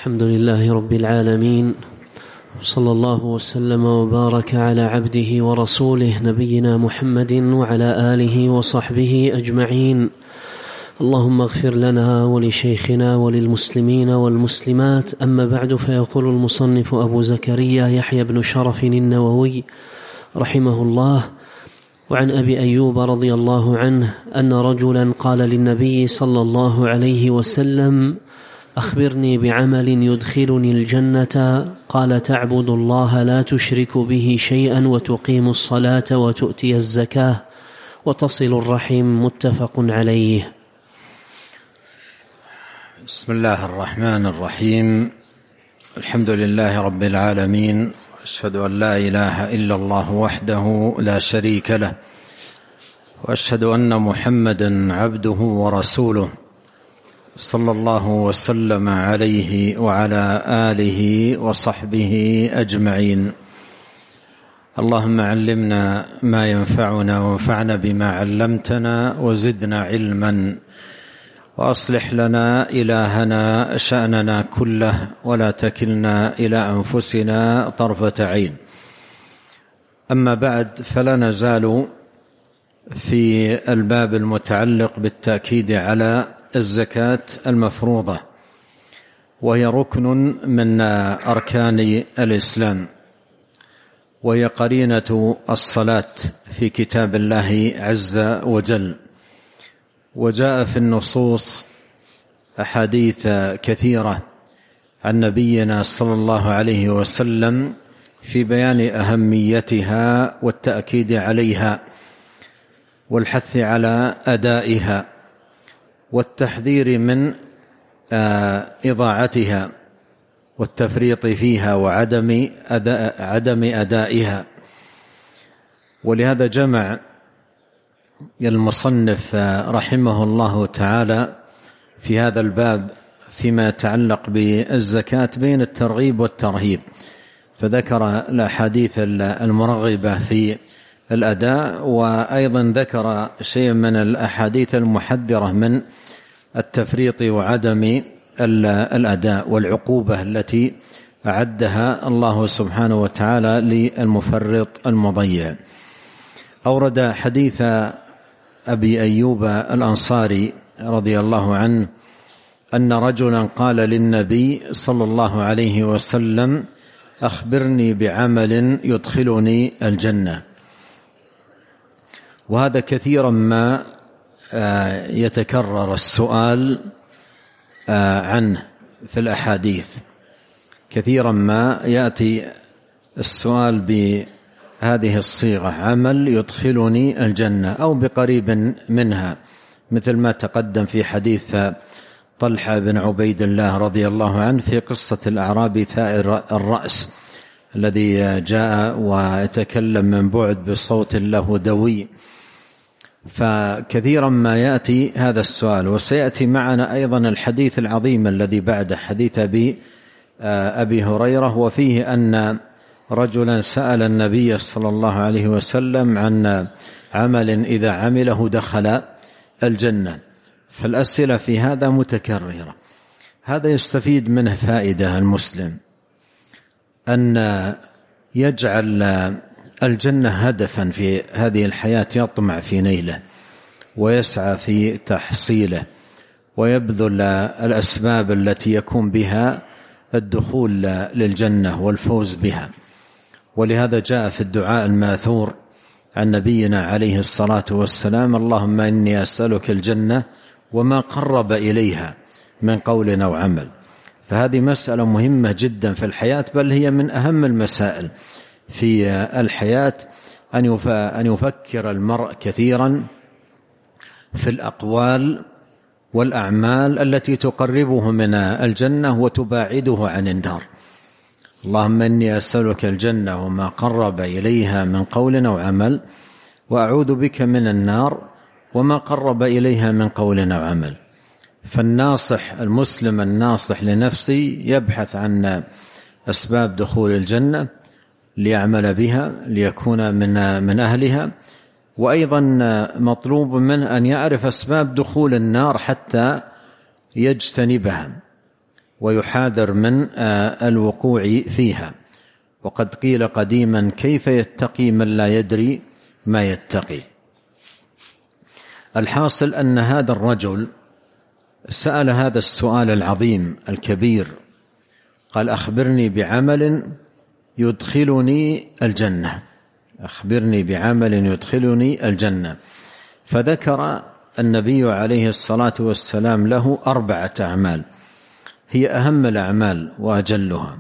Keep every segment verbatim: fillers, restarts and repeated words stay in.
الحمد لله رب العالمين، صلى الله وسلم وبارك على عبده ورسوله نبينا محمد وعلى آله وصحبه أجمعين. اللهم اغفر لنا ولشيخنا وللمسلمين والمسلمات. أما بعد، فيقول المصنف أبو زكريا يحيى بن شرف النووي رحمه الله: وعن أبي أيوب رضي الله عنه أن رجلا قال للنبي صلى الله عليه وسلم: أخبرني بعمل يدخلني الجنة. قال: تعبد الله لا تشرك به شيئا وتقيم الصلاة وتؤتي الزكاة وتصل الرحم. متفق عليه. بسم الله الرحمن الرحيم. الحمد لله رب العالمين، أشهد أن لا إله إلا الله وحده لا شريك له، وأشهد أن محمدا عبده ورسوله، صلى الله وسلم عليه وعلى آله وصحبه أجمعين. اللهم علمنا ما ينفعنا وانفعنا بما علمتنا وزدنا علما، وأصلح لنا إلهنا شأننا كله، ولا تكلنا إلى أنفسنا طرفة عين. أما بعد، فلا نزال في الباب المتعلق بالتأكيد على الزكاة المفروضة، وهي ركن من أركان الإسلام، وهي قرينة الصلاة في كتاب الله عز وجل. وجاء في النصوص أحاديث كثيرة عن نبينا صلى الله عليه وسلم في بيان أهميتها والتأكيد عليها والحث على أدائها والتحذير من إضاعتها والتفريط فيها وعدم أداء عدم أدائها. ولهذا جمع المصنف رحمه الله تعالى في هذا الباب فيما يتعلق بالزكاة بين الترغيب والترهيب، فذكر الأحاديث المرغبة في الأداء، وأيضا ذكر شيء من الأحاديث المحذرة من التفريط وعدم الأداء والعقوبة التي أعدها الله سبحانه وتعالى للمفرط المضيع. أورد حديث أبي أيوب الأنصاري رضي الله عنه أن رجلا قال للنبي صلى الله عليه وسلم: أخبرني بعمل يدخلني الجنة. وهذا كثيرا ما يتكرر السؤال عنه في الأحاديث، كثيرا ما يأتي السؤال بهذه الصيغة: عمل يدخلني الجنة، أو بقريب منها، مثل ما تقدم في حديث طلحة بن عبيد الله رضي الله عنه في قصة الأعرابي ثائر الرأس الذي جاء ويتكلم من بعد بصوت له دوي. فكثيرا ما يأتي هذا السؤال. وسيأتي معنا أيضا الحديث العظيم الذي بعد حديث أبي, أبي هريرة، وفيه أن رجلا سأل النبي صلى الله عليه وسلم عن عمل إذا عمله دخل الجنة. فالأسئلة في هذا متكررة. هذا يستفيد منه فائدة المسلم، أن يجعل الجنة هدفا في هذه الحياة، يطمع في نيله ويسعى في تحصيله، ويبذل الأسباب التي يكون بها الدخول للجنة والفوز بها. ولهذا جاء في الدعاء الماثور عن نبينا عليه الصلاة والسلام: اللهم إني أسألك الجنة وما قرب إليها من قول أو عمل. فهذه مسألة مهمة جدا في الحياة، بل هي من أهم المسائل في الحياة، أن يفكر المرء كثيرا في الأقوال والأعمال التي تقربه من الجنة وتباعده عن النار. اللهم إني أسألك الجنة وما قرب إليها من قول أو عمل، وأعوذ بك من النار وما قرب إليها من قول أو عمل. فالناصح المسلم الناصح لنفسه يبحث عن أسباب دخول الجنة ليعمل بها ليكون من من أهلها، وأيضا مطلوب منه أن يعرف أسباب دخول النار حتى يجتنبها ويحاذر من الوقوع فيها. وقد قيل قديما: كيف يتقي من لا يدري ما يتقي؟ الحاصل أن هذا الرجل سأل هذا السؤال العظيم الكبير، قال: أخبرني بعمل يدخلني الجنة، أخبرني بعمل يدخلني الجنة. فذكر النبي عليه الصلاة والسلام له أربعة أعمال هي أهم الأعمال وأجلها.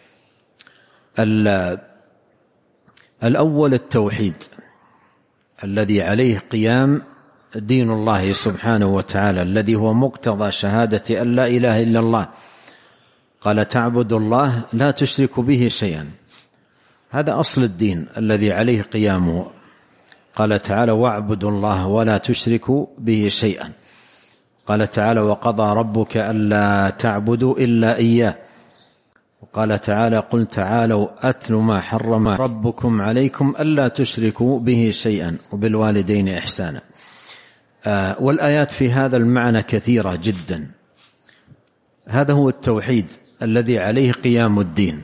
الأول التوحيد الذي عليه قيام دين الله سبحانه وتعالى، الذي هو مقتضى شهادة أن لا إله إلا الله. قال: تعبد الله لا تشرك به شيئا، هذا أصل الدين الذي عليه قيامه. قال تعالى: واعبدوا الله ولا تشركوا به شيئا. قال تعالى: وقضى ربك ألا تعبدوا إلا إياه. وقال تعالى: قل تعالوا أتل ما حرم ربكم عليكم ألا تشركوا به شيئا وبالوالدين إحسانا. آه والآيات في هذا المعنى كثيرة جدا. هذا هو التوحيد الذي عليه قيام الدين.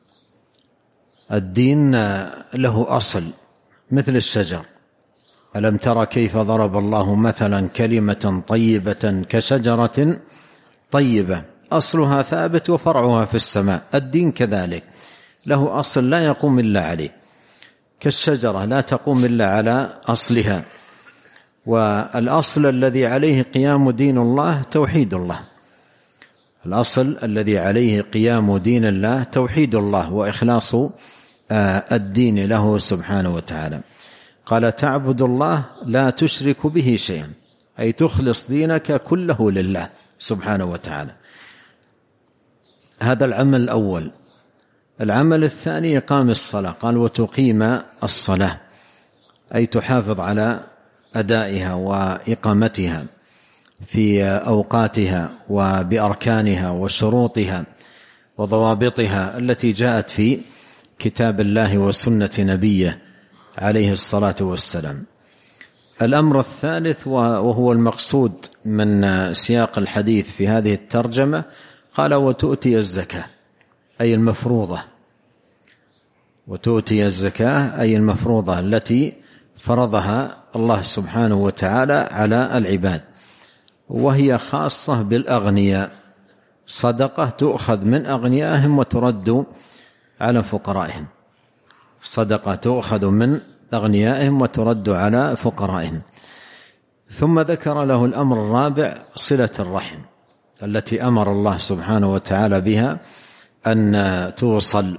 الدين له أصل مثل الشجر. ألم ترى كيف ضرب الله مثلا كلمة طيبة كشجرة طيبة أصلها ثابت وفرعها في السماء. الدين كذلك له أصل لا يقوم إلا عليه، كالشجرة لا تقوم إلا على أصلها. والأصل الذي عليه قيام دين الله توحيد الله. الأصل الذي عليه قيام دين الله توحيد الله وإخلاص الدين له سبحانه وتعالى. قال: تعبد الله لا تشرك به شيئا، أي تخلص دينك كله لله سبحانه وتعالى. هذا العمل الأول. العمل الثاني إقام الصلاة. قال: وتقيم الصلاة، أي تحافظ على أدائها وإقامتها في أوقاتها وبأركانها وشروطها وضوابطها التي جاءت في كتاب الله وسنة نبيه عليه الصلاة والسلام. الأمر الثالث وهو المقصود من سياق الحديث في هذه الترجمة، قال: وتؤتي الزكاة، أي المفروضة. وتؤتي الزكاة أي المفروضة التي فرضها الله سبحانه وتعالى على العباد، وهي خاصة بالأغنياء، صدقة تؤخذ من أغنيائهم وترد على فقرائهم. صدقة تؤخذ من أغنيائهم وترد على فقرائهم. ثم ذكر له الأمر الرابع صلة الرحم التي أمر الله سبحانه وتعالى بها أن توصل.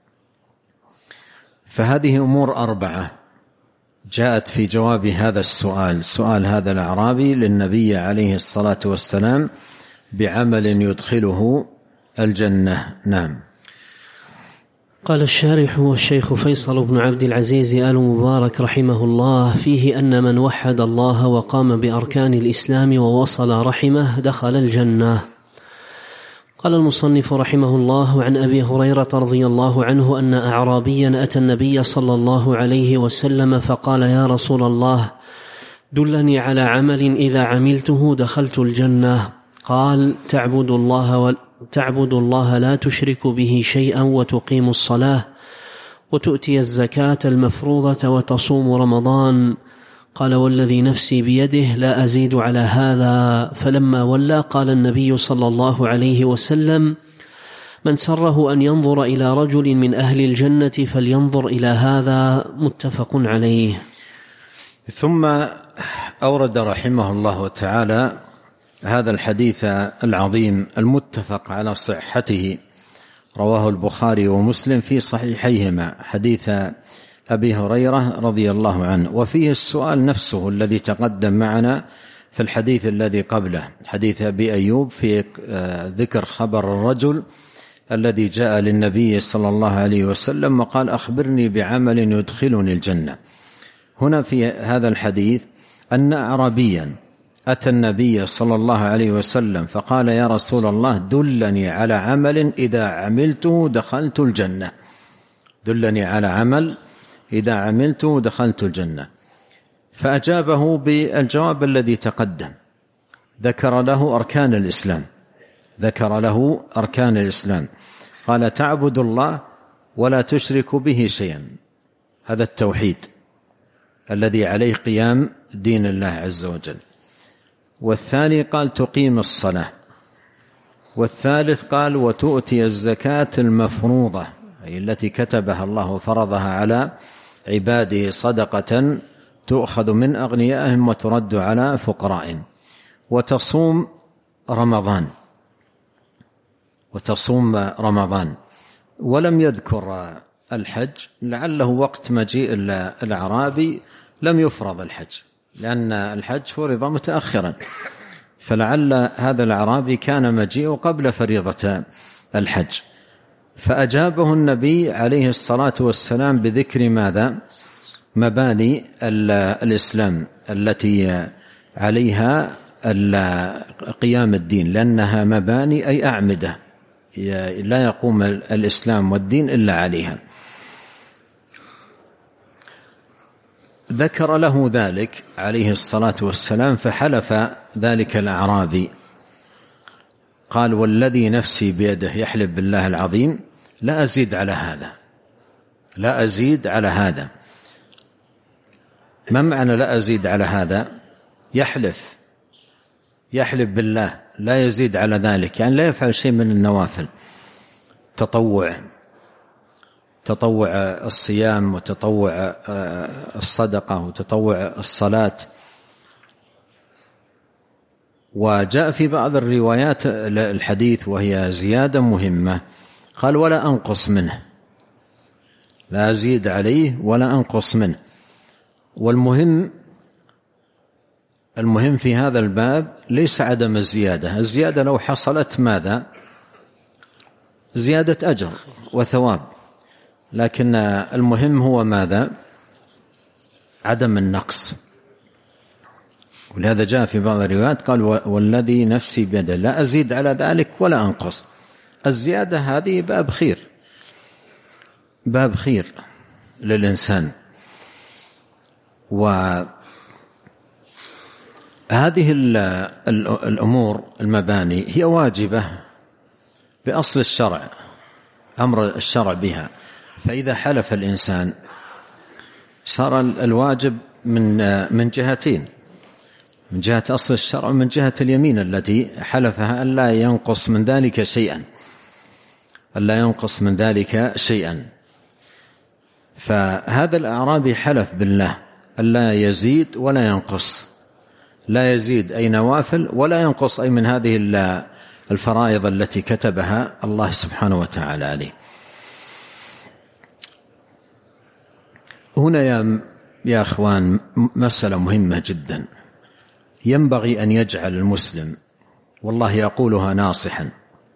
فهذه أمور أربعة جاءت في جواب هذا السؤال، سؤال هذا الأعرابي للنبي عليه الصلاة والسلام بعمل يدخله الجنة. نعم. قال الشارح والشيخ فيصل بن عبد العزيز آل مبارك رحمه الله: فيه أن من وحد الله وقام بأركان الإسلام ووصل رحمه دخل الجنة. قال المصنف رحمه الله: عن أبي هريرة رضي الله عنه أن أعرابيا أتى النبي صلى الله عليه وسلم فقال: يا رسول الله، دلني على عمل إذا عملته دخلت الجنة. قال: تعبد الله و... تعبد الله لا تشرك به شيئا، وتقيم الصلاة، وتؤتي الزكاة المفروضة، وتصوم رمضان. قال: والذي نفسي بيده لا أزيد على هذا. فلما ولى قال النبي صلى الله عليه وسلم: من سره أن ينظر إلى رجل من أهل الجنة فلينظر إلى هذا. متفق عليه. ثم أورد رحمه الله تعالى هذا الحديث العظيم المتفق على صحته، رواه البخاري ومسلم في صحيحيهما، حديث أبي هريرة رضي الله عنه، وفيه السؤال نفسه الذي تقدم معنا في الحديث الذي قبله، حديث أبي أيوب، في ذكر خبر الرجل الذي جاء للنبي صلى الله عليه وسلم وقال: أخبرني بعمل يدخلني الجنة. هنا في هذا الحديث أن أعرابيا أتى النبي صلى الله عليه وسلم فقال: يا رسول الله، دلني على عمل إذا عملته دخلت الجنة. دلني على عمل إذا عملته دخلت الجنة. فأجابه بالجواب الذي تقدم، ذكر له أركان الإسلام ذكر له أركان الإسلام، قال تعبد الله ولا تشرك به شيئا، هذا التوحيد الذي عليه قيام دين الله عز وجل. والثاني قال تقيم الصلاة. والثالث قال وتؤتي الزكاة المفروضة، أي التي كتبها الله وفرضها على عباده صدقة تؤخذ من أغنيائهم وترد على فقرائهم. وتصوم رمضان وتصوم رمضان ولم يذكر الحج، لعله وقت مجيء الأعرابي لم يفرض الحج، لأن الحج فرض متأخرا، فلعل هذا الأعرابي كان مجيء قبل فريضة الحج. فأجابه النبي عليه الصلاة والسلام بذكر ماذا؟ مباني الإسلام التي عليها قيام الدين، لأنها مباني أي أعمدة لا يقوم الإسلام والدين إلا عليها. ذكر له ذلك عليه الصلاة والسلام، فحلف ذلك الأعرابي قال والذي نفسي بيده، يحلف بالله العظيم لا أزيد على هذا، لا أزيد على هذا. ما معنى لا أزيد على هذا؟ يحلف يحلف بالله لا يزيد على ذلك، يعني لا يفعل شيء من النوافل، تطوع تطوع الصيام وتطوع الصدقة وتطوع الصلاة. وجاء في بعض الروايات الحديث وهي زيادة مهمة، قال ولا أنقص منه، لا أزيد عليه ولا أنقص منه. والمهم المهم في هذا الباب ليس عدم الزيادة، الزيادة لو حصلت ماذا؟ زيادة أجر وثواب، لكن المهم هو ماذا؟ عدم النقص. ولهذا جاء في بعض الروايات قال والذي نفسي بيده لا أزيد على ذلك ولا أنقص. الزيادة هذه باب خير، باب خير للإنسان. وهذه الأمور المباني هي واجبة بأصل الشرع، أمر الشرع بها، فإذا حلف الإنسان صار الواجب من من جهتين، من جهة أصل الشرع ومن جهة اليمين التي حلفها ألا ينقص من ذلك شيئا، ألا ينقص من ذلك شيئا. فهذا الأعرابي حلف بالله ألا يزيد ولا ينقص، لا يزيد أي نوافل ولا ينقص أي من هذه الفرائض التي كتبها الله سبحانه وتعالى عليه. هنا يا يا أخوان مسألة مهمة جدا، ينبغي أن يجعل المسلم، والله يقولها ناصحا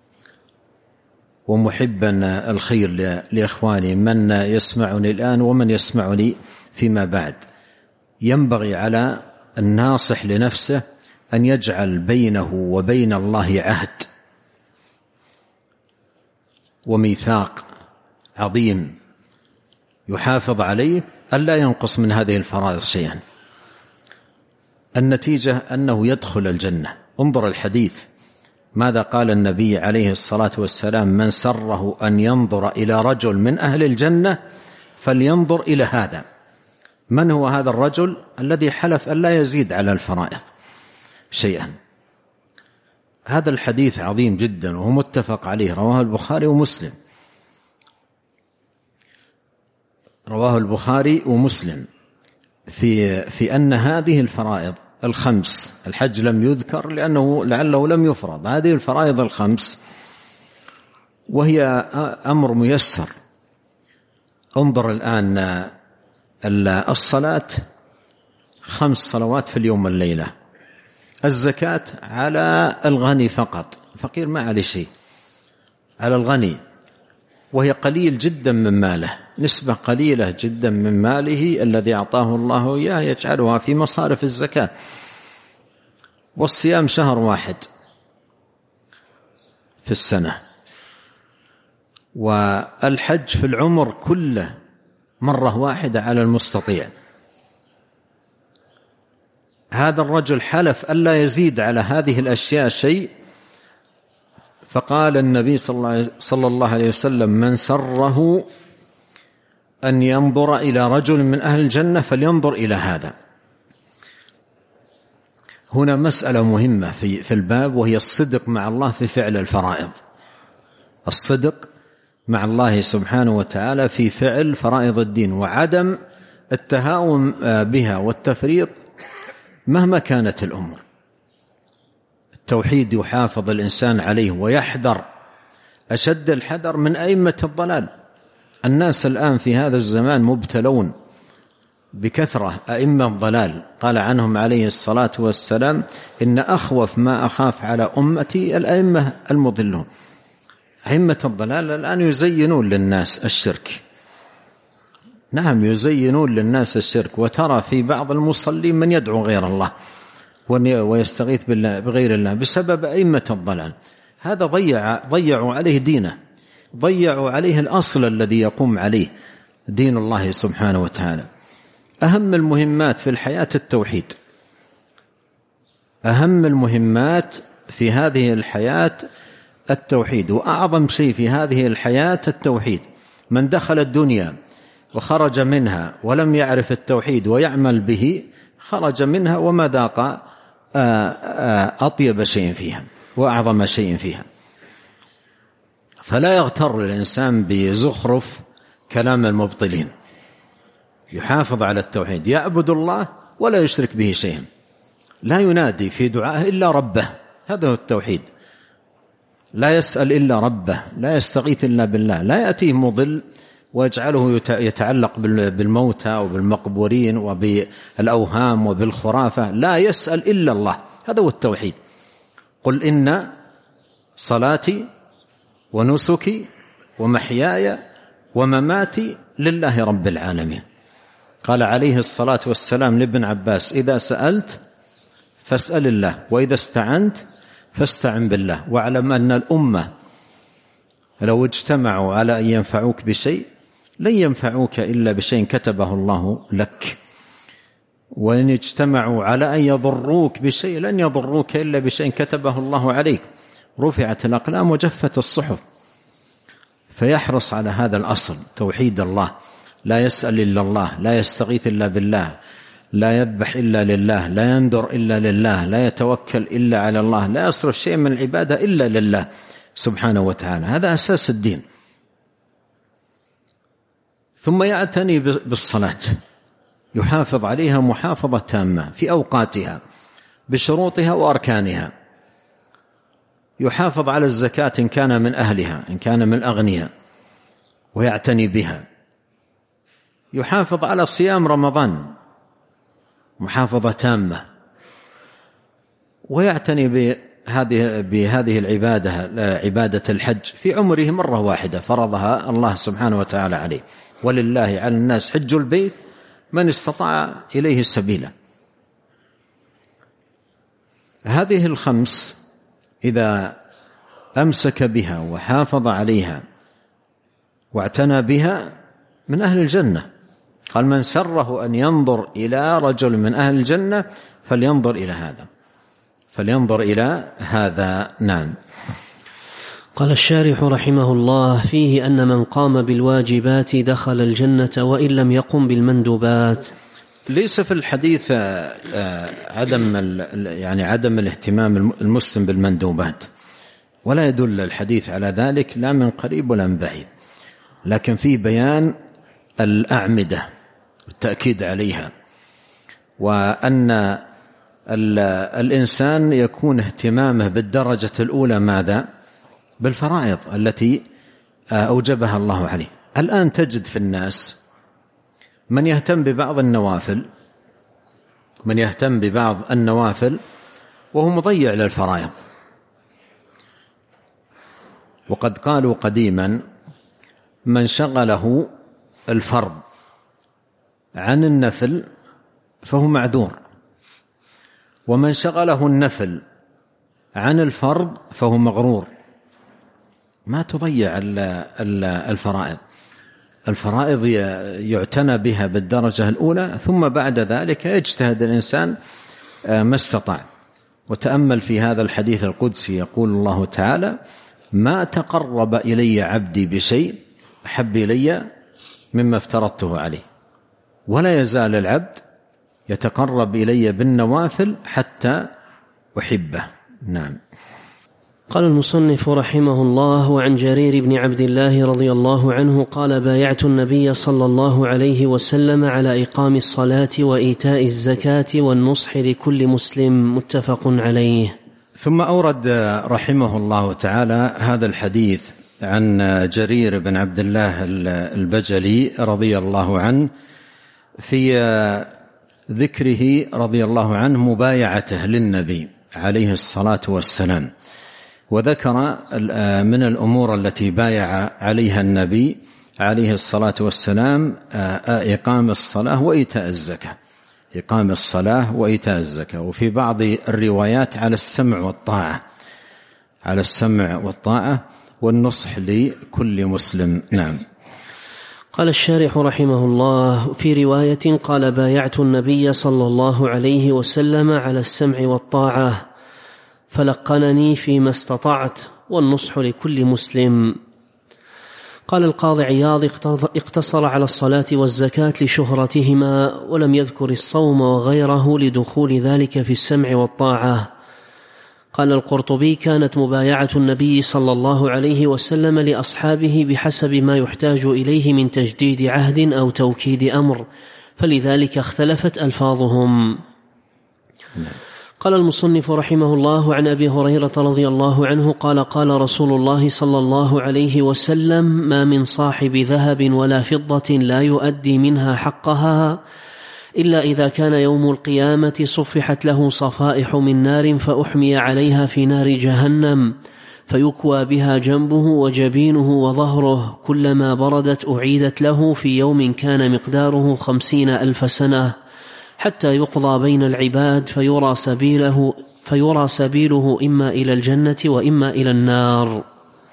ومحبا الخير لإخواني من يسمعني الآن ومن يسمعني فيما بعد، ينبغي على الناصح لنفسه أن يجعل بينه وبين الله عهد وميثاق عظيم يحافظ عليه ألا ينقص من هذه الفرائض شيئا. النتيجة أنه يدخل الجنة. انظر الحديث ماذا قال النبي عليه الصلاة والسلام: من سره أن ينظر إلى رجل من أهل الجنة فلينظر إلى هذا. من هو هذا الرجل الذي حلف أن لا يزيد على الفرائض شيئا؟ هذا الحديث عظيم جدا وهو متفق عليه، رواه البخاري ومسلم، رواه البخاري ومسلم في في أن هذه الفرائض الخمس، الحج لم يذكر لأنه لعله لم يفرض، هذه الفرائض الخمس وهي أمر ميسر. انظر الآن الصلاة خمس صلوات في اليوم والليلة، الزكاة على الغني فقط، فقير ما عليه شيء، على الغني، وهي قليل جدا من ماله، نسبة قليلة جدا من ماله الذي أعطاه الله إياه يجعلها في مصارف الزكاة. والصيام شهر واحد في السنة، والحج في العمر كله مرة واحدة على المستطيع. هذا الرجل حلف ألا يزيد على هذه الأشياء شيء، فقال النبي صلى الله عليه وسلم: من سره أن ينظر إلى رجل من أهل الجنة فلينظر إلى هذا. هنا مسألة مهمة في في الباب، وهي الصدق مع الله في فعل الفرائض. الصدق مع الله سبحانه وتعالى في فعل فرائض الدين، وعدم التهاون بها والتفريط مهما كانت الأمور. التوحيد يحافظ الإنسان عليه ويحذر أشد الحذر من أئمة الضلال. الناس الآن في هذا الزمان مبتلون بكثرة أئمة الضلال، قال عنهم عليه الصلاة والسلام: إن أخوف ما أخاف على أمتي الأئمة المضلون. أئمة الضلال الآن يزينون للناس الشرك، نعم يزينون للناس الشرك، وترى في بعض المصلين من يدعو غير الله ويستغيث بالله بغير الله بسبب أئمة الضلال. هذا ضيع ضيعوا عليه دينه، ضيعوا عليه الأصل الذي يقوم عليه دين الله سبحانه وتعالى. أهم المهمات في الحياة التوحيد، أهم المهمات في هذه الحياة التوحيد، وأعظم شيء في هذه الحياة التوحيد. من دخل الدنيا وخرج منها ولم يعرف التوحيد ويعمل به خرج منها وما ذاق أطيب شيء فيها وأعظم شيء فيها. فلا يغتر الإنسان بزخرف كلام المبطلين، يحافظ على التوحيد، يعبد الله ولا يشرك به شيئا، لا ينادي في دعائه إلا ربه، هذا هو التوحيد. لا يسأل إلا ربه، لا يستغيث إلا بالله، لا يأتيه مضل ويجعله يتعلق بالموتى وبالمقبورين وبالأوهام وبالخرافة، لا يسأل إلا الله، هذا هو التوحيد. قل إن صلاتي ونسكي ومحياي ومماتي لله رب العالمين. قال عليه الصلاة والسلام لابن عباس: إذا سألت فاسأل الله، وإذا استعنت فاستعن بالله، واعلم أن الأمة لو اجتمعوا على أن ينفعوك بشيء لن ينفعوك إلا بشيء كتبه الله لك، وإن اجتمعوا على أن يضروك بشيء لن يضروك إلا بشيء كتبه الله عليك. رفعت الأقلام وجفت الصحف. فيحرص على هذا الأصل، توحيد الله، لا يسأل إلا الله، لا يستغيث إلا بالله، لا يذبح إلا لله، لا ينذر إلا لله، لا يتوكل إلا على الله، لا يصرف شيء من العبادة إلا لله سبحانه وتعالى. هذا أساس الدين. ثم يعتني بالصلاة، يحافظ عليها محافظة تامة في أوقاتها بشروطها وأركانها. يحافظ على الزكاة إن كان من أهلها، إن كان من الأغنياء، ويعتني بها. يحافظ على صيام رمضان محافظة تامة، ويعتني بهذه بهذه العبادة عبادة الحج في عمره مرة واحدة فرضها الله سبحانه وتعالى عليه. ولله على الناس حج البيت من استطاع إليه سبيلا. هذه الخمس إذا أمسك بها وحافظ عليها واعتنى بها من أهل الجنة. قال: من سره أن ينظر إلى رجل من أهل الجنة فلينظر إلى هذا، فلينظر إلى هذا. نعم. قال الشارح رحمه الله: فيه أن من قام بالواجبات دخل الجنة وإن لم يقم بالمندوبات. ليس في الحديث عدم يعني عدم الاهتمام المسلم بالمندوبات، ولا يدل الحديث على ذلك لا من قريب ولا من بعيد، لكن فيه بيان الأعمدة والتأكيد عليها، وأن الإنسان يكون اهتمامه بالدرجة الأولى ماذا؟ بالفرائض التي أوجبها الله عليه. الآن تجد في الناس من يهتم ببعض النوافل من يهتم ببعض النوافل وهو مضيع للفرائض. وقد قالوا قديما: من شغله الفرض عن النفل فهو معذور، ومن شغله النفل عن الفرض فهو مغرور. ما تضيع الفرائض. الفرائض يعتنى بها بالدرجة الأولى، ثم بعد ذلك يجتهد الإنسان ما استطاع. وتأمل في هذا الحديث القدسي، يقول الله تعالى: ما تقرب إلي عبدي بشيء أحب إلي مما افترضته عليه، ولا يزال العبد يتقرب إلي بالنوافل حتى أحبه. نعم. قال المصنف رحمه الله: وعن جرير بن عبد الله رضي الله عنه قال: بايعت النبي صلى الله عليه وسلم على إقام الصلاة وإيتاء الزكاة والنصح لكل مسلم، متفق عليه. ثم أورد رحمه الله تعالى هذا الحديث عن جرير بن عبد الله البجلي رضي الله عنه في ذكره رضي الله عنه مبايعته للنبي عليه الصلاة والسلام، وذكر من الأمور التي بايع عليها النبي عليه الصلاة والسلام إقام الصلاة وإيتاء الزكاة، إقام الصلاة وإيتاء الزكاة، وفي بعض الروايات على السمع والطاعة، على السمع والطاعة والنصح لكل مسلم. نعم. قال الشارح رحمه الله: في رواية قال: بايعت النبي صلى الله عليه وسلم على السمع والطاعة فلقنني فيما استطعت والنصح لكل مسلم. قال القاضي عياض: اقتصر على الصلاة والزكاة لشهرتهما، ولم يذكر الصوم وغيره لدخول ذلك في السمع والطاعة. قال القرطبي: كانت مبايعة النبي صلى الله عليه وسلم لأصحابه بحسب ما يحتاج إليه من تجديد عهد أو توكيد أمر، فلذلك اختلفت ألفاظهم. قال المصنف رحمه الله: عن أبي هريرة رضي الله عنه قال: قال رسول الله صلى الله عليه وسلم: ما من صاحب ذهب ولا فضة لا يؤدي منها حقها إلا إذا كان يوم القيامة صفحت له صفائح من نار فأحمي عليها في نار جهنم فيكوى بها جنبه وجبينه وظهره، كلما بردت أعيدت له في يوم كان مقداره خمسين ألف سنة، حتى يقضى بين العباد فيرى سبيله, فيرى سبيله إما إلى الجنة وإما إلى النار.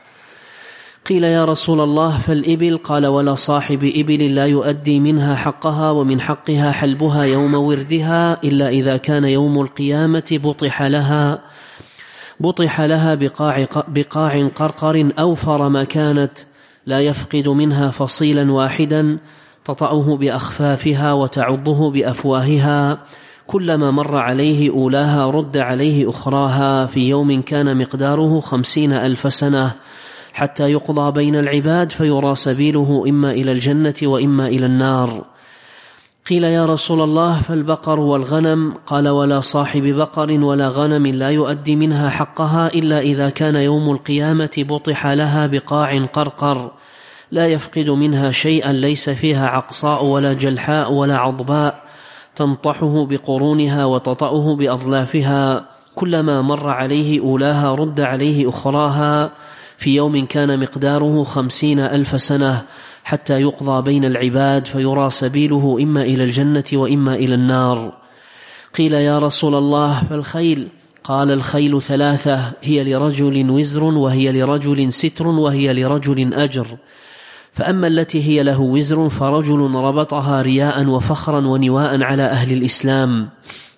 قيل: يا رسول الله فالإبل؟ قال: ولا صاحب إبل لا يؤدي منها حقها، ومن حقها حلبها يوم وردها إلا إذا كان يوم القيامة بطح لها بطح لها بقاع, بقاع قرقر أوفر ما كانت، لا يفقد منها فصيلا واحدا تطأه بأخفافها وتعضه بأفواهها، كلما مر عليه أولاها رد عليه أخراها في يوم كان مقداره خمسين ألف سنة، حتى يقضى بين العباد فيرى سبيله إما إلى الجنة وإما إلى النار. قيل: يا رسول الله فالبقر والغنم؟ قال: ولا صاحب بقر ولا غنم لا يؤدي منها حقها إلا إذا كان يوم القيامة بطح لها بقاع قرقر، لا يفقد منها شيئا، ليس فيها عقصاء ولا جلحاء ولا عضباء، تنطحه بقرونها وتطأه بأظلافها، كلما مر عليه أولاها رد عليه أخراها في يوم كان مقداره خمسين ألف سنة، حتى يقضى بين العباد فيرى سبيله إما إلى الجنة وإما إلى النار. قيل: يا رسول الله فالخيل؟ قال: الخيل ثلاثة: هي لرجل وزر، وهي لرجل ستر، وهي لرجل أجر. فأما التي هي له وزر فرجل ربطها رياء وفخرا ونواء على أهل الإسلام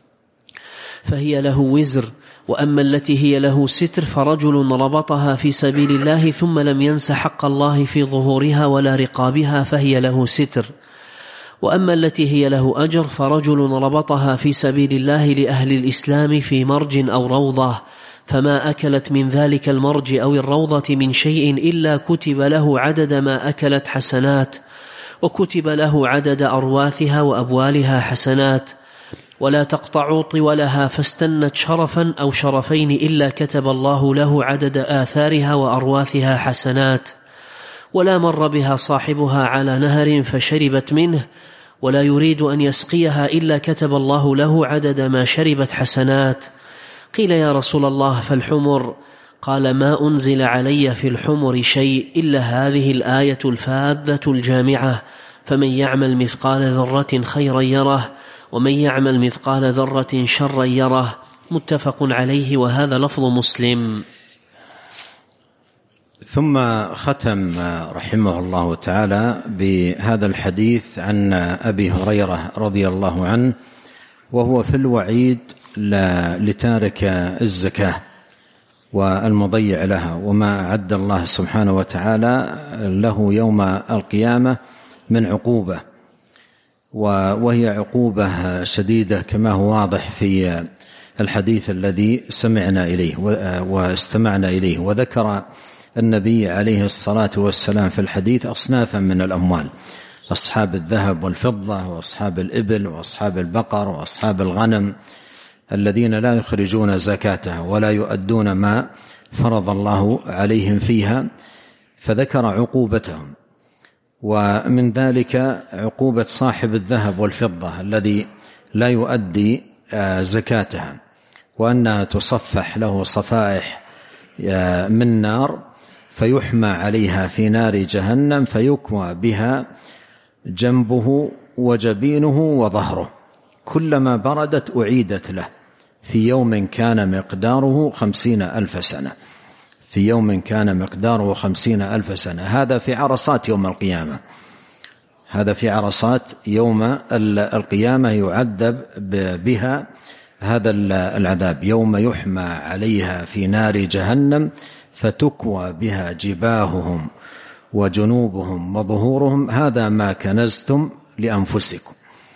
فهي له وزر، وأما التي هي له ستر فرجل ربطها في سبيل الله ثم لم ينس حق الله في ظهورها ولا رقابها فهي له ستر، وأما التي هي له أجر فرجل ربطها في سبيل الله لأهل الإسلام في مرج أو روضة، فما أكلت من ذلك المرج أو الروضة من شيء إلا كتب له عدد ما أكلت حسنات، وكتب له عدد أرواثها وأبوالها حسنات، ولا تقطعوا طولها فاستنت شرفا أو شرفين إلا كتب الله له عدد آثارها وأرواثها حسنات، ولا مر بها صاحبها على نهر فشربت منه ولا يريد أن يسقيها إلا كتب الله له عدد ما شربت حسنات. قيل: يا رسول الله فالحمر؟ قال: ما أنزل علي في الحمر شيء إلا هذه الآية الفاذة الجامعة: فمن يعمل مثقال ذرة خيرا يره، ومن يعمل مثقال ذرة شرا يره، متفق عليه، وهذا لفظ مسلم. ثم ختم رحمه الله تعالى بهذا الحديث عن أبي هريرة رضي الله عنه، وهو في الوعيد لتارك الزكاة، والمضيع لها، وما أعد الله سبحانه وتعالى له يوم القيامة من عقوبة، وهي عقوبة شديدة كما هو واضح في الحديث الذي سمعنا إليه واستمعنا إليه. وذكر النبي عليه الصلاة والسلام في الحديث أصنافا من الأموال: أصحاب الذهب والفضة، وأصحاب الإبل، وأصحاب البقر، وأصحاب الغنم، الذين لا يخرجون زكاتها ولا يؤدون ما فرض الله عليهم فيها، فذكر عقوبتهم. ومن ذلك عقوبة صاحب الذهب والفضة الذي لا يؤدي زكاتها، وأنها تصفح له صفائح من نار فيحمى عليها في نار جهنم فيكوى بها جنبه وجبينه وظهره، كلما بردت أعيدت له في يوم كان مقداره خمسين ألف سنة، في يوم كان مقداره خمسين ألف سنة. هذا في عرصات يوم القيامة، هذا في عرصات يوم القيامة يعذب بها هذا العذاب، يوم يحمى عليها في نار جهنم فتكوى بها جباههم وجنوبهم وظهورهم، هذا ما كنزتم لأنفسكم.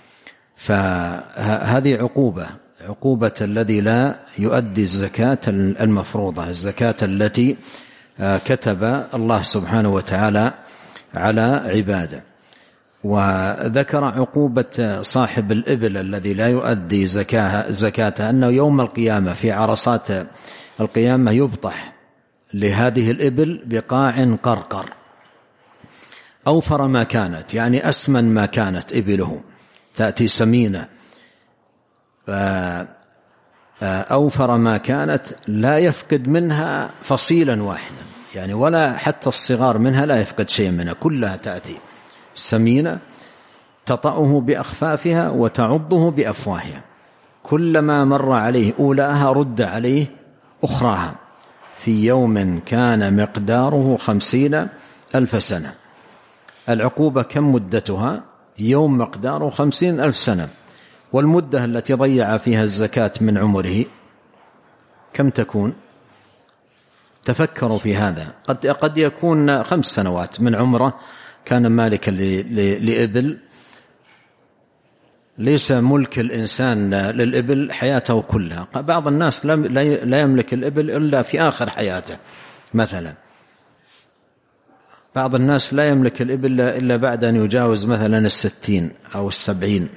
فهذه عقوبة عقوبة الذي لا يؤدي الزكاة المفروضة، الزكاة التي كتب الله سبحانه وتعالى على عباده. وذكر عقوبة صاحب الإبل الذي لا يؤدي زكاة زكاتها، أنه يوم القيامة في عرصات القيامة يبطح لهذه الإبل بقاع قرقر، أوفر ما كانت، يعني أسمن ما كانت إبله، تأتي سمينة، أوفر ما كانت لا يفقد منها فصيلا واحدا، يعني ولا حتى الصغار منها لا يفقد شيء منها، كلها تأتي سمينة تطأه بأخفافها وتعضه بأفواهها، كلما مر عليه أولاها رد عليه أخراها، في يوم كان مقداره خمسين ألف سنة. العقوبة كم مدتها؟ يوم مقداره خمسين ألف سنة. والمدة التي ضيع فيها الزكاة من عمره كم تكون؟ تفكروا في هذا. قد قد يكون خمس سنوات من عمره كان مالكا لإبل، ليس ملك الإنسان للإبل حياته كلها، بعض الناس لا يملك الإبل إلا في آخر حياته، مثلا بعض الناس لا يملك الإبل إلا بعد أن يجاوز مثلا الستين أو السبعين،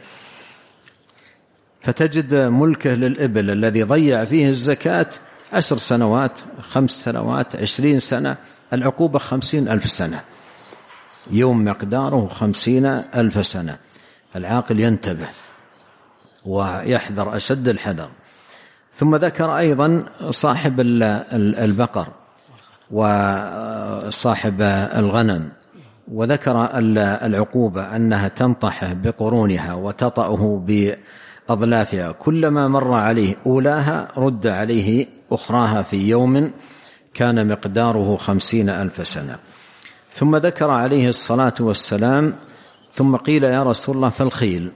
فتجد ملكه للإبل الذي ضيع فيه الزكاة عشر سنوات، خمس سنوات، عشرين سنة، العقوبة خمسين ألف سنة، يوم مقداره خمسين ألف سنة. العاقل ينتبه ويحذر أشد الحذر. ثم ذكر أيضا صاحب البقر وصاحب الغنم، وذكر العقوبة أنها تنطحه بقرونها وتطأه بأضلافها، كلما مر عليه أولاها رد عليه أخراها في يوم كان مقداره خمسين ألف سنة. ثم ذكر عليه الصلاة والسلام: ثم قيل يا رسول الله فالخيل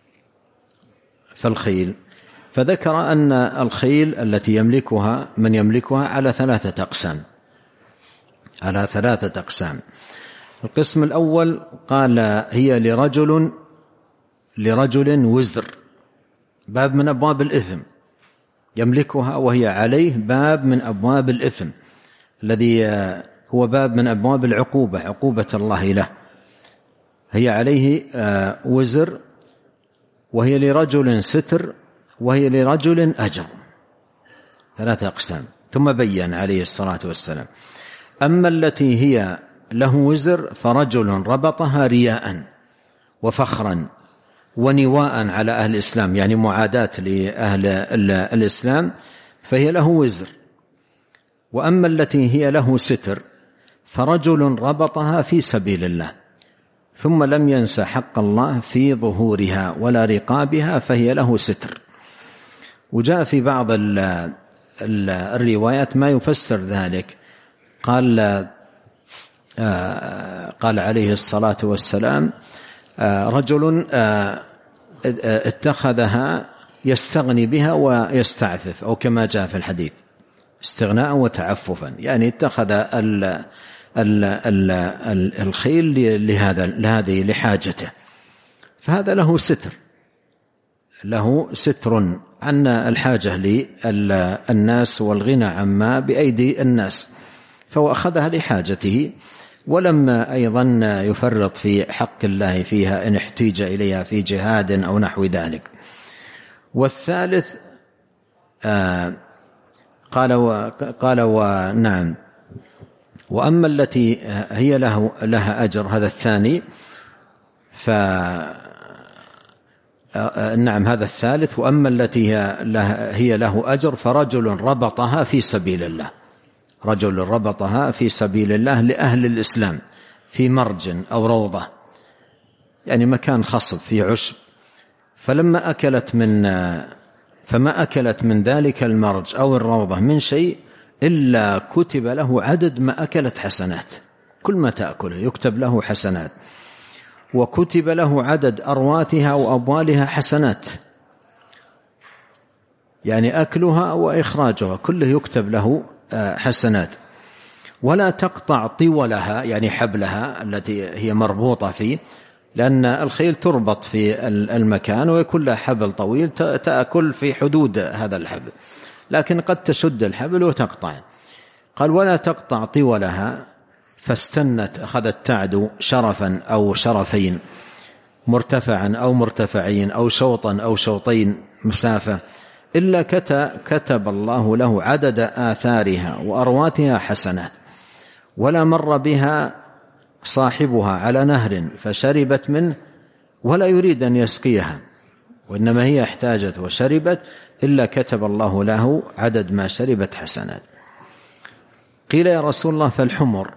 فالخيل فذكر أن الخيل التي يملكها من يملكها على ثلاثة أقسام على ثلاثة أقسام. القسم الأول قال هي لرجل لرجل وزر، باب من أبواب الإثم، يملكها وهي عليه باب من أبواب الإثم الذي هو باب من أبواب العقوبة، عقوبة الله له. هي عليه وزر، وهي لرجل ستر، وهي لرجل أجر، ثلاثة أقسام. ثم بيّن عليه الصلاة والسلام: أما التي هي له وزر فرجل ربطها رياء وفخرا ونواء على أهل الإسلام، يعني معاداة لأهل الإسلام، فهي له وزر. وأما التي هي له ستر فرجل ربطها في سبيل الله ثم لم ينس حق الله في ظهورها ولا رقابها، فهي له ستر. وجاء في بعض الروايات ما يفسر ذلك، قال قال عليه الصلاة والسلام: رجل اتخذها يستغني بها ويستعفف، أو كما جاء في الحديث استغناء وتعففا، يعني اتخذ ال ال ال ال الخيل لهذا لهذه لحاجته، فهذا له ستر، له ستر عن الحاجة للناس والغنى عما بأيدي الناس، فهو أخذها لحاجته، ولما أيضا يفرط في حق الله فيها إن احتيج إليها في جهاد أو نحو ذلك. والثالث آه قال و قال ونعم وأما التي هي له لها أجر، هذا الثاني، ف نعم هذا الثالث. وأما التي هي له, هي له أجر فرجل ربطها في سبيل الله، رجل ربطها في سبيل الله لأهل الإسلام في مرج أو روضة، يعني مكان خصب في عشب، فلما أكلت من فما أكلت من ذلك المرج أو الروضة من شيء إلا كتب له عدد ما أكلت حسنات، كل ما تأكله يكتب له حسنات، وكتب له عدد أرواتها وأبوالها حسنات، يعني أكلها وإخراجها كله يكتب له حسنات. ولا تقطع طولها، يعني حبلها التي هي مربوطة فيه، لأن الخيل تربط في المكان ويكون لها حبل طويل تأكل في حدود هذا الحبل، لكن قد تشد الحبل وتقطع. قال ولا تقطع طولها، فاستنت، أخذت تعدو شرفا أو شرفين، مرتفعا أو مرتفعين، أو شوطا أو شوطين مسافة، إلا كتب الله له عدد آثارها وأرواتها حسنات. ولا مر بها صاحبها على نهر فشربت منه ولا يريد أن يسقيها، وإنما هي احتاجت وشربت، إلا كتب الله له عدد ما شربت حسنات. قيل يا رسول الله فالحمر؟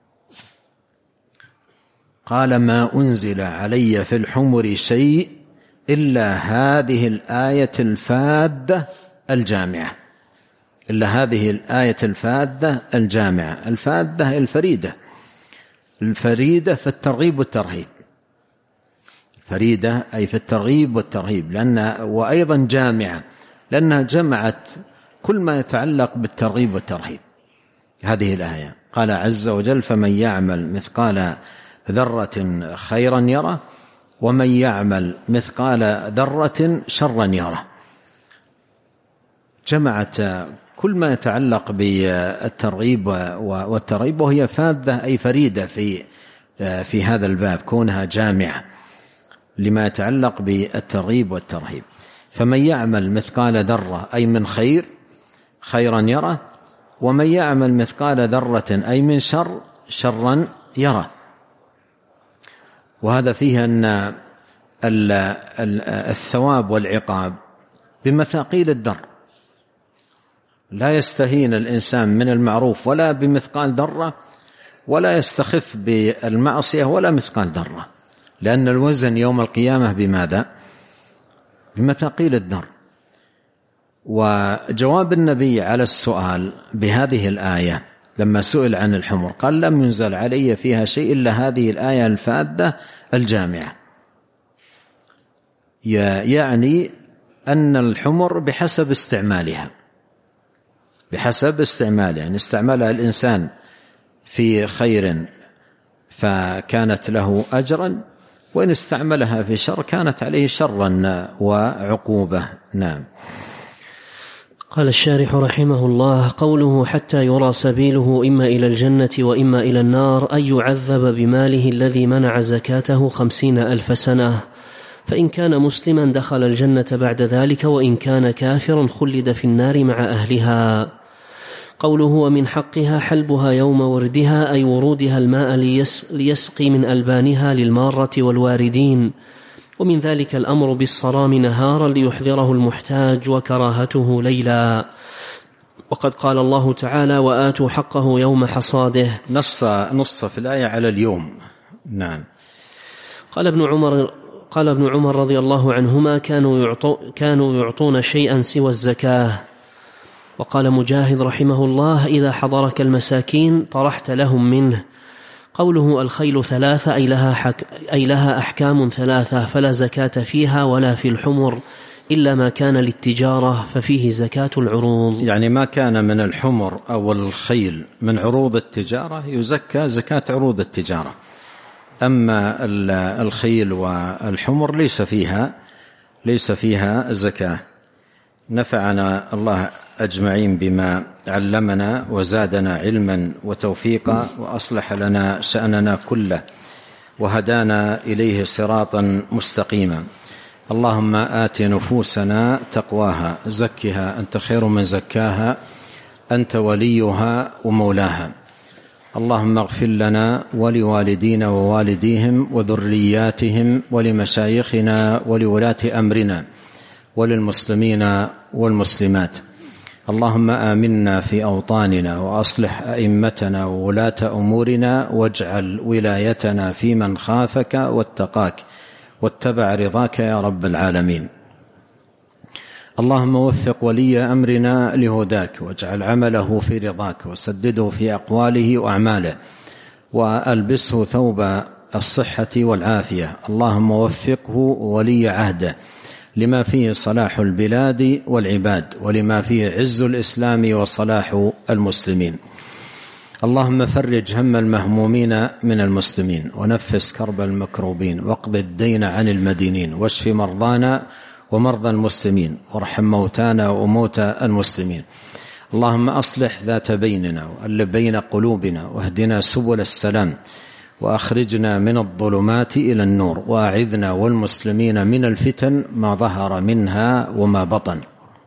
قال ما أنزل علي في الحمر شيء إلا هذه الآية الفاذة الجامعة، إلا هذه الآية الفاذة الجامعة. الفاذة الفريدة، الفريدة في الترغيب والترهيب، فريدة أي في الترغيب والترهيب، لأن وأيضا جامعة لأنها جمعت كل ما يتعلق بالترغيب والترهيب. هذه الآية قال عز وجل فمن يعمل مثقال ذرة خيرا يره ومن يعمل مثقال ذرة شرا يره، جمعت كل ما يتعلق بالترغيب والترهيب، وهي فاذة أي فريدة في في هذا الباب، كونها جامعة لما يتعلق بالترغيب والترهيب. فمن يعمل مثقال ذرة أي من خير خيرا يره، ومن يعمل مثقال ذرة أي من شر شرا يره. وهذا فيه أن الثواب والعقاب بمثاقيل الذر، لا يستهين الإنسان من المعروف ولا بمثقال ذرة، ولا يستخف بالمعصية ولا مثقال ذرة، لأن الوزن يوم القيامة بماذا؟ بمثاقيل الذر. وجواب النبي على السؤال بهذه الآية لما سئل عن الحمر قال لم ينزل علي فيها شيء إلا هذه الآية الفاذة الجامعة، يعني أن الحمر بحسب استعمالها، بحسب استعمالها، يعني استعملها الإنسان في خير فكانت له أجرا، وإن استعملها في شر كانت عليه شرا وعقوبة. نعم. قال الشارح رحمه الله قوله حتى يرى سبيله إما إلى الجنة وإما إلى النار، أي يعذب بماله الذي منع زكاته خمسين ألف سنة، فإن كان مسلما دخل الجنة بعد ذلك، وإن كان كافرا خلد في النار مع أهلها. قوله ومن حقها حلبها يوم وردها، أي ورودها الماء ليسقي من ألبانها للمارة والواردين، ومن ذلك الأمر بالصرام نهارا ليحذره المحتاج وكراهته ليلا. وقد قال الله تعالى وآتوا حقه يوم حصاده، نص نص في الآية على اليوم. نعم. قال ابن عمر قال ابن عمر رضي الله عنهما كانوا يعطو كانوا يعطون شيئا سوى الزكاة. وقال مجاهد رحمه الله إذا حضرك المساكين طرحت لهم منه. قوله الخيل ثلاثة أي لها, حك... أي لها أحكام ثلاثة، فلا زكاة فيها ولا في الحمر إلا ما كان للتجارة ففيه زكاة العروض. يعني ما كان من الحمر أو الخيل من عروض التجارة يزكى زكاة عروض التجارة. أما الخيل والحمر ليس فيها ليس فيها زكاة. نفعنا الله أجمعين بما علمنا وزادنا علما وتوفيقا وأصلح لنا شأننا كله وهدانا إليه صراطا مستقيما. اللهم آت نفوسنا تقواها زكها أنت خير من زكاها أنت وليها ومولاها. اللهم اغفر لنا ولوالدينا ووالديهم وذرياتهم ولمشايخنا ولولاة أمرنا وللمسلمين والمسلمات. اللهم آمنا في أوطاننا وأصلح أئمتنا وولاة أمورنا واجعل ولايتنا في من خافك واتقاك واتبع رضاك يا رب العالمين. اللهم وفق ولي أمرنا لهداك واجعل عمله في رضاك وسدده في أقواله وأعماله وألبسه ثوب الصحة والعافية. اللهم وفقه ولي عهده لما فيه صلاح البلاد والعباد ولما فيه عز الإسلام وصلاح المسلمين. اللهم فرج هم المهمومين من المسلمين ونفس كرب المكروبين واقض الدين عن المدينين واشف مرضانا ومرضى المسلمين وارحم موتانا وموتى المسلمين. اللهم أصلح ذات بيننا وألف بين قلوبنا واهدنا سبل السلام وأخرجنا من الظلمات إلى النور وأعذنا والمسلمين من الفتن ما ظهر منها وما بطن.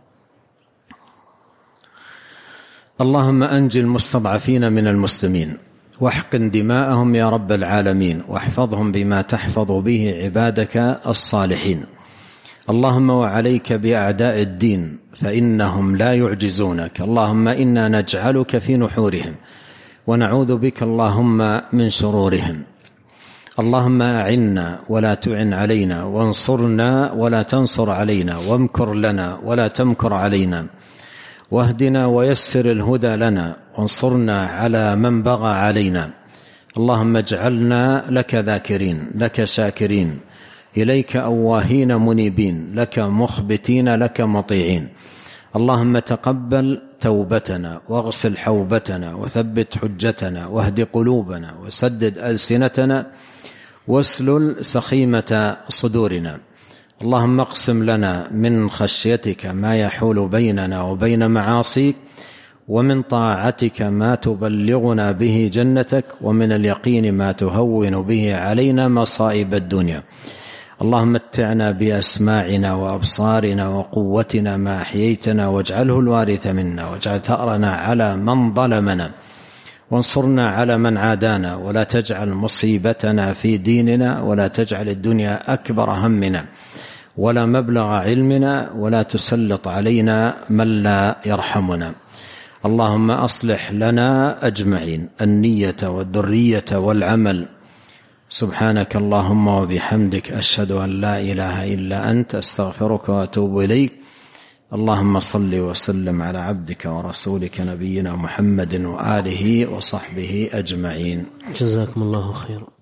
اللهم أنجي المستضعفين من المسلمين واحقن دماءهم يا رب العالمين واحفظهم بما تحفظ به عبادك الصالحين. اللهم وعليك بأعداء الدين فإنهم لا يعجزونك. اللهم إنا نجعلك في نحورهم ونعوذ بك اللهم من شرورهم. اللهم أعنا ولا تعن علينا وانصرنا ولا تنصر علينا وامكر لنا ولا تمكر علينا واهدنا ويسر الهدى لنا وانصرنا على من بغى علينا. اللهم اجعلنا لك ذاكرين لك شاكرين إليك أواهين منيبين لك مخبتين لك مطيعين. اللهم تقبل توبتنا واغسل حوبتنا وثبت حجتنا واهد قلوبنا وسدد ألسنتنا واسلل سخيمة صدورنا. اللهم اقسم لنا من خشيتك ما يحول بيننا وبين معاصيك ومن طاعتك ما تبلغنا به جنتك ومن اليقين ما تهون به علينا مصائب الدنيا. اللهم متعنا بأسماعنا وأبصارنا وقوتنا ما أحييتنا واجعله الوارث منا واجعل ثأرنا على من ظلمنا وانصرنا على من عادانا ولا تجعل مصيبتنا في ديننا ولا تجعل الدنيا أكبر همنا ولا مبلغ علمنا ولا تسلط علينا من لا يرحمنا. اللهم أصلح لنا أجمعين النية والذرية والعمل. سبحانك اللهم وبحمدك أشهد أن لا إله إلا أنت أستغفرك وأتوب إليك. اللهم صل وسلم على عبدك ورسولك نبينا محمد وآله وصحبه أجمعين. جزاكم الله خيرا.